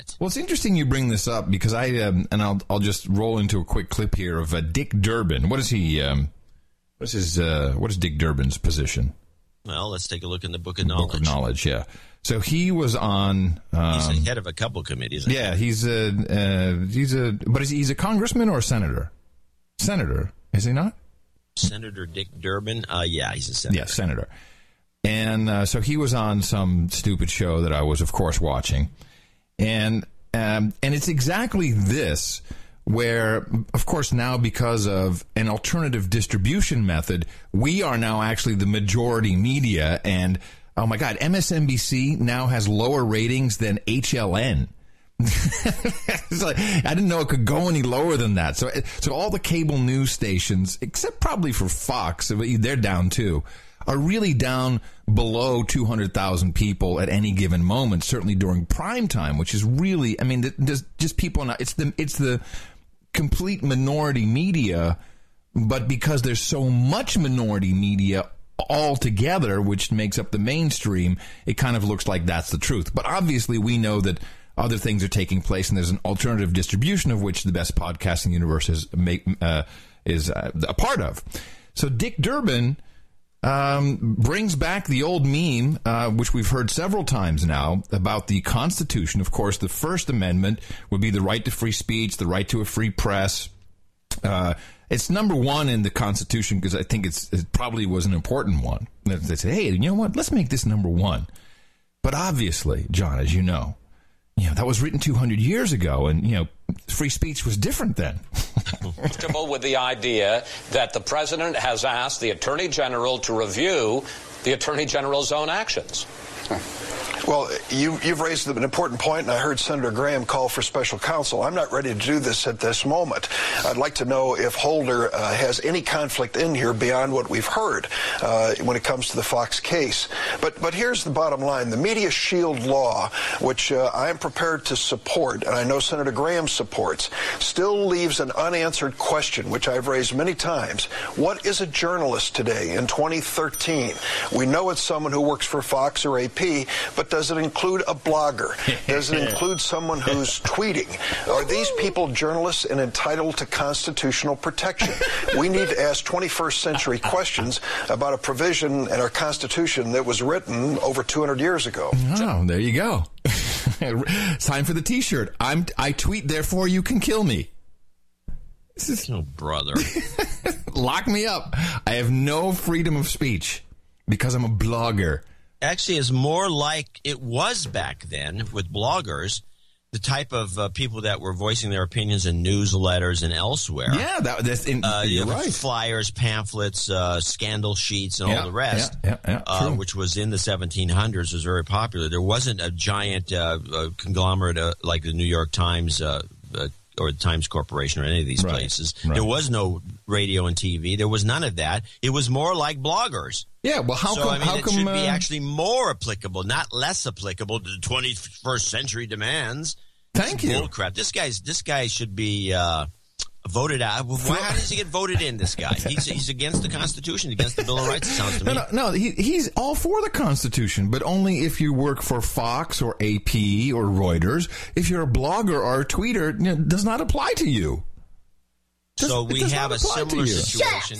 it. Well, it's interesting you bring this up because I'll just roll into a quick clip here of Dick Durbin. What is he? What is Dick Durbin's position? Well, let's take a look in the Book of Knowledge. Book of Knowledge, yeah. So he was on. He's the head of a couple committees. Yeah, he's a congressman or a senator? Senator, is he not? Senator Dick Durbin. Yeah, he's a senator. Yeah, senator. And so he was on some stupid show that I was, of course, watching, and it's exactly this. Where, of course, now because of an alternative distribution method, we are now actually the majority media. And, oh, my God, MSNBC now has lower ratings than HLN. It's like, I didn't know it could go any lower than that. So all the cable news stations, except probably for Fox, they're down too, are really down below 200,000 people at any given moment, certainly during prime time, which is really, I mean, just people, it's the complete minority media, but because there's so much minority media altogether, which makes up the mainstream, it kind of looks like that's the truth. But obviously we know that other things are taking place, and there's an alternative distribution of which the best podcasting universe is a part of. So Dick Durbin brings back the old meme, which we've heard several times now, about the Constitution. Of course, the First Amendment would be the right to free speech, the right to a free press. It's number one in the Constitution because I think it probably was an important one. They said, hey, you know what? Let's make this number one. But obviously, John, as you know, that was written 200 years ago, and, free speech was different then. Comfortable with the idea that the president has asked the Attorney General to review the Attorney General's own actions. Well, you've raised an important point, and I heard Senator Graham call for special counsel. I'm not ready to do this at this moment. I'd like to know if Holder has any conflict in here beyond what we've heard when it comes to the Fox case. But here's the bottom line. The Media Shield law, which I am prepared to support, and I know Senator Graham supports, still leaves an unanswered question, which I've raised many times. What is a journalist today in 2013? We know it's someone who works for Fox or AP, but does it include a blogger? Does it include someone who's tweeting? Are these people journalists and entitled to constitutional protection? We need to ask 21st century questions about a provision in our Constitution that was written over 200 years ago. Oh, there you go. It's time for the T-shirt. I tweet, therefore you can kill me. Oh, brother. Lock me up. I have no freedom of speech because I'm a blogger. Actually, is more like it was back then with bloggers, the type of people that were voicing their opinions in newsletters and elsewhere. Yeah, that's you're right. Flyers, pamphlets, scandal sheets, and all the rest, which was in the 1700s, was very popular. There wasn't a giant conglomerate like the New York Times or the Times Corporation or any of these places. Right. There was no radio and TV. There was none of that. It was more like bloggers. Yeah, well, how come it should be actually more applicable, not less applicable to the 21st century demands. Thank you. Bullcrap. This guy should be voted out. How does he get voted in, this guy? He's against the Constitution, against the Bill of Rights, it sounds to me. No, he's all for the Constitution, but only if you work for Fox or AP or Reuters. If you're a blogger or a tweeter, it does not apply to you. So we have a similar situation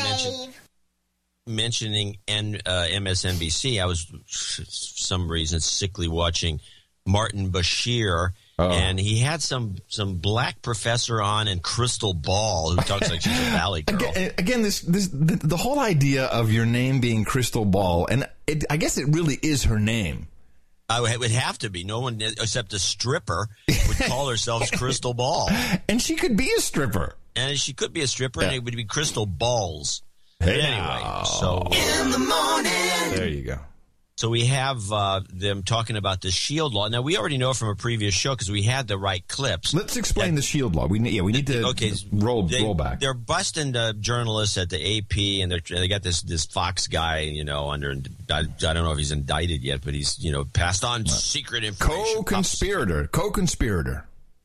mentioning MSNBC. I was, for some reason, sickly watching Martin Bashir. And he had some black professor on in Crystal Ball who talks like she's a valley girl. Again, the whole idea of your name being Crystal Ball, and I guess it really is her name. It would have to be. No one except a stripper would call herself Crystal Ball. And she could be a stripper. And she could be a stripper, and it would be Crystal Balls. Hey, but anyway, so in the morning. There you go. So we have them talking about the Shield law. Now, we already know from a previous show because we had the right clips. Let's explain the Shield law. We need to roll back. They're busting journalists at the AP, and they got this Fox guy, under. I don't know if he's indicted yet, but he's passed on secret information. Co-conspirator.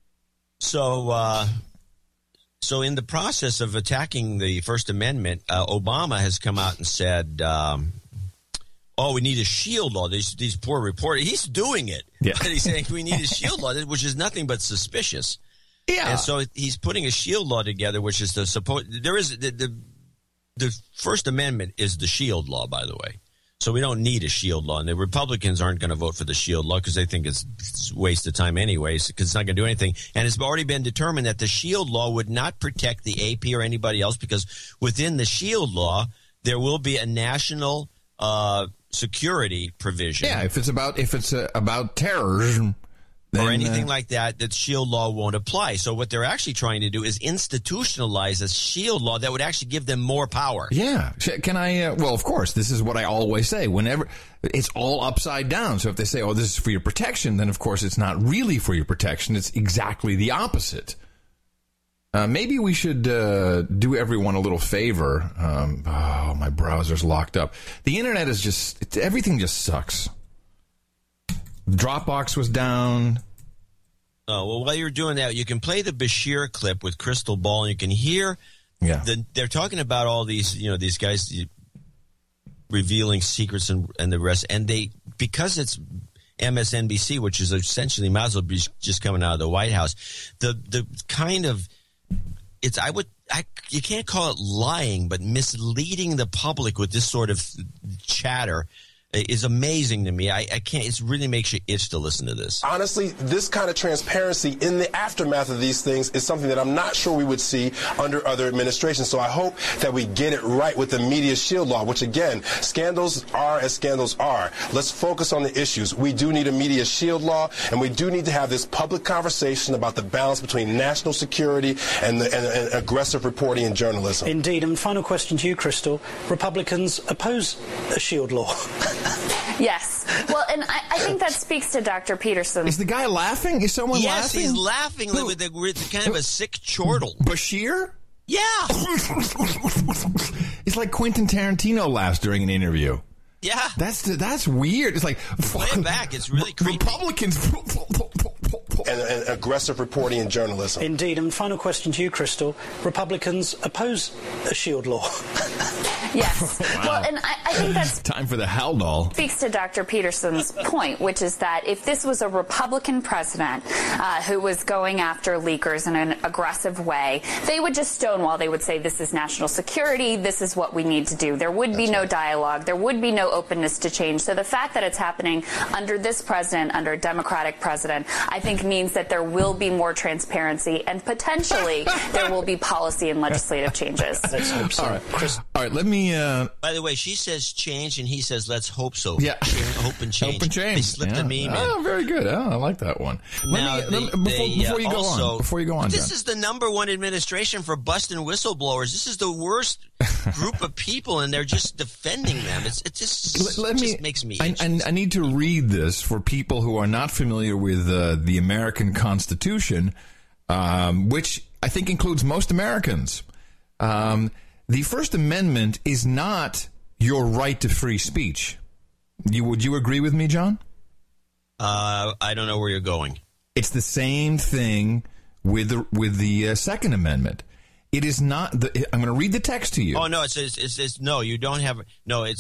So in the process of attacking the First Amendment, Obama has come out and said. oh, we need a shield law. These poor reporters. He's doing it. Yeah. But he's saying we need a shield law, which is nothing but suspicious. Yeah. And so he's putting a shield law together, which is the First Amendment is the shield law, by the way. So we don't need a shield law. And the Republicans aren't going to vote for the shield law because they think it's a waste of time anyways, because it's not going to do anything. And it's already been determined that the shield law would not protect the AP or anybody else, because within the shield law, there will be a national security provision. Yeah, if it's about terrorism or anything like that, that shield law won't apply. So what they're actually trying to do is institutionalize a shield law that would actually give them more power. Yeah. Can I? Well, of course, this is what I always say. Whenever it's all upside down. So if they say, oh, this is for your protection, then of course it's not really for your protection. It's exactly the opposite. Maybe we should do everyone a little favor. My browser's locked up. The internet is everything just sucks. Dropbox was down. Oh, well, while you're doing that, you can play the Bashir clip with Crystal Ball, and you can hear they're talking about all these, these guys revealing secrets and the rest. And because it's MSNBC, which is essentially might as well be just coming out of the White House, the kind of you can't call it lying, but misleading the public with this sort of chatter is amazing to me. I can't. It really makes you itch to listen to this. Honestly, this kind of transparency in the aftermath of these things is something that I'm not sure we would see under other administrations. So I hope that we get it right with the media shield law, which again, scandals are as scandals are. Let's focus on the issues. We do need a media shield law, and we do need to have this public conversation about the balance between national security and aggressive reporting and journalism. Indeed. And final question to you, Crystal. Republicans oppose a shield law. Yes. Well, and I think that speaks to Dr. Peterson. Is the guy laughing? Is someone laughing? Yes, he's laughing with kind of a sick chortle. Bashir? Yeah. It's like Quentin Tarantino laughs during an interview. Yeah. That's weird. It's like... Play it back. It's really creepy. Republicans... And aggressive reporting and journalism. Indeed. And final question to you, Crystal. Republicans oppose a shield law. Yes. Wow. Well, and I think that's... Time for the Haldol. Speaks to Dr. Peterson's point, which is that if this was a Republican president who was going after leakers in an aggressive way, they would just stonewall. They would say, this is national security. This is what we need to do. There would be no dialogue. There would be no openness to change. So the fact that it's happening under this president, under a Democratic president, I think means that there will be more transparency and potentially there will be policy and legislative changes. Let's hope so. All right, let me... By the way, she says change, and he says let's hope so. Yeah. Hope and change. Hope and change. They slipped a meme in. Oh, very good. Oh, I like that one. Before you go on, this is the #1 administration for busting whistleblowers. This is the worst group of people, and they're just defending them. It just makes me itchy. I need to read this for people who are not familiar with the American Constitution, which I think includes most Americans. The First Amendment is not your right to free speech. Would you agree with me, John? I don't know where you're going. It's the same thing with the Second Amendment. It is not. I'm going to read the text to you. Oh no! It says no. You don't have. No. Let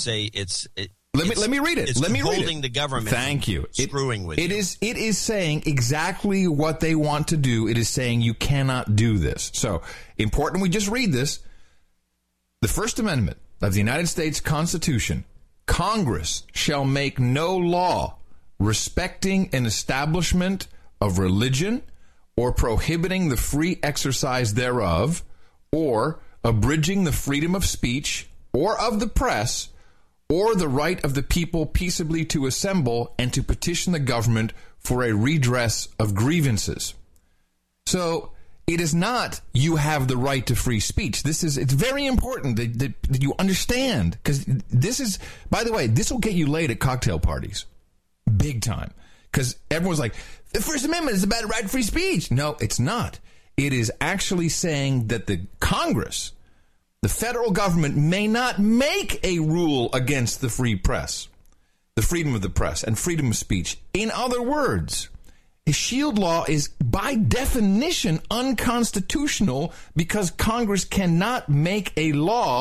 me read it. Let me read it. Holding the government. Thank you. Screwing with you. It is saying exactly what they want to do. It is saying you cannot do this. So important. We just read this. The First Amendment of the United States Constitution. Congress shall make no law respecting an establishment of religion or prohibiting the free exercise thereof or abridging the freedom of speech or of the press or the right of the people peaceably to assemble and to petition the government for a redress of grievances. So it is not you have the right to free speech. It's very important that you understand, because this is, by the way, this will get you laid at cocktail parties. Big time. Because everyone's like, the First Amendment is about the right to free speech. No, it's not. It is actually saying that the Congress, the federal government, may not make a rule against the free press, the freedom of the press, and freedom of speech. In other words, a shield law is by definition unconstitutional because Congress cannot make a law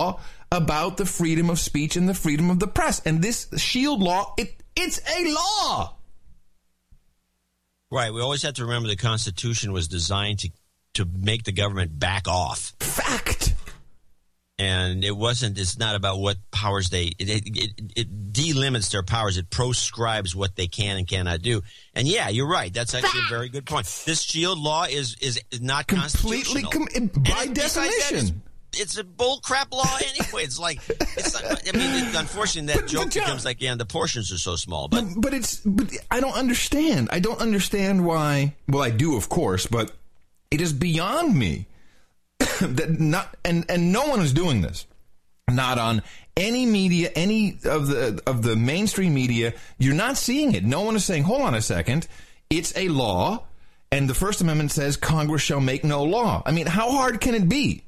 about the freedom of speech and the freedom of the press. And this Shield law, it's a law. Right. We always have to remember the Constitution was designed to make the government back off. Fact. And it's not about what powers it delimits their powers. It proscribes what they can and cannot do. And yeah, you're right. That's actually a very good point. This Shield law is not completely constitutional. By definition. It's a bull crap law anyway. It's like, unfortunately, that joke becomes like, the portions are so small. But I don't understand. I don't understand why. Well, I do, of course, but it is beyond me that and no one is doing this. Not on any media, any of the mainstream media. You're not seeing it. No one is saying, hold on a second, it's a law, and the First Amendment says Congress shall make no law. I mean, how hard can it be?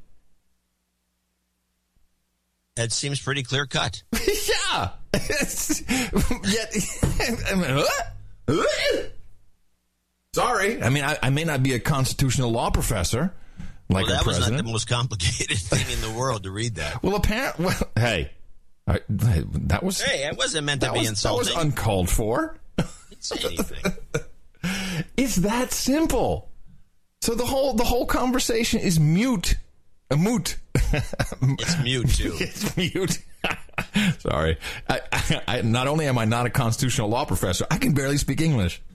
That seems pretty clear cut. Yeah. Sorry. I mean, I may not be a constitutional law professor like that a president. Was not the most complicated thing in the world to read that. Well, apparently, hey, that was. Hey, it wasn't meant to be insulting. That was uncalled for. Didn't say anything. It's that simple. So the whole conversation is mute. A moot. It's mute, too. It's mute. Sorry. I not only am I not a constitutional law professor, I can barely speak English.